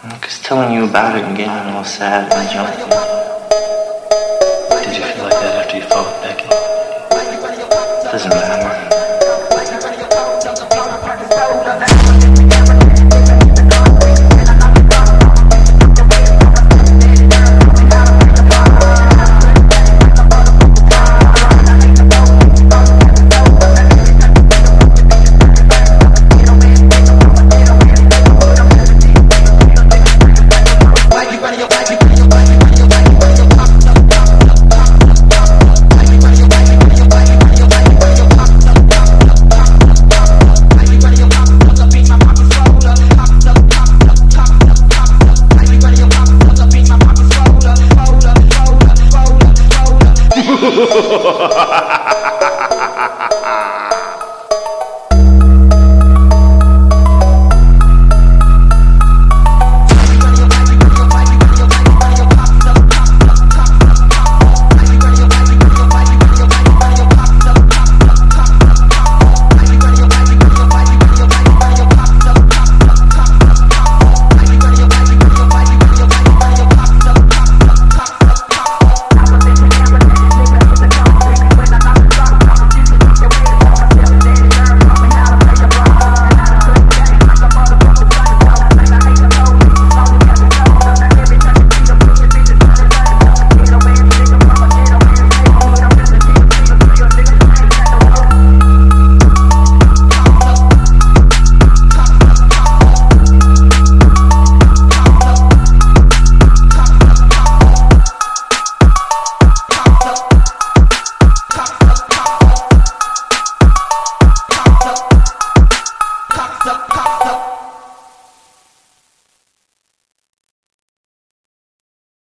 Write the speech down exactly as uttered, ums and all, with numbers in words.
Because telling you about it and getting all sad and jumpy. Did you feel like that after you fought with Becky? Doesn't matter.